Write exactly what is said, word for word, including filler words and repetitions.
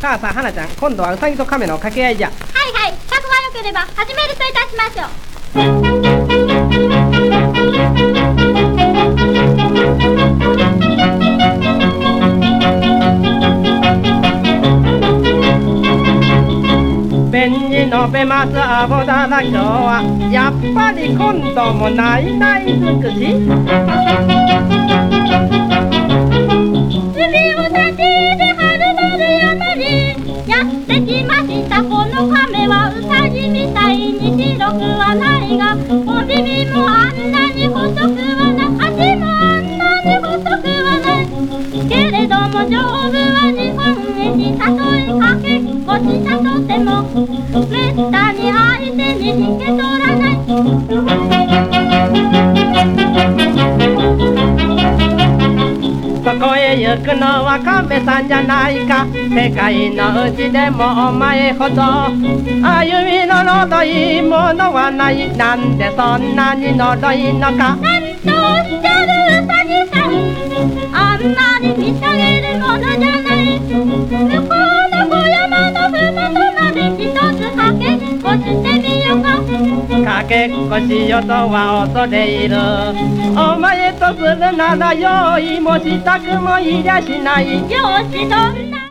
さあさあ花ちゃん、今度はウサギと亀の掛け合いじゃ。 はいはい、客が良ければ始めるといたしましょう。 便に述べますアボダラ今日はやっぱり今度もないない尽くし。 海を差しではるばる山にやってきました。この亀はウサギみたいに白くはないが、お耳もあんなに細くはない、足もあんなに細くはない。けれども丈夫は日本へにたとえかけっこしたとてもめったに相手に引け取らない。 そこへ行くのは亀さんじゃないか。世界のうちでもお前ほど歩みのろどいものはない。なんでそんなにのろいのか。 なんとおっしゃるウサギさん、あんまり見下げるものじゃない。向こうの小山のふもとまで一つかけっこしてみようか。 かけっこしよとは恐れ入る。お前とするなら用意もしたくもいりゃしない。 よし、どんな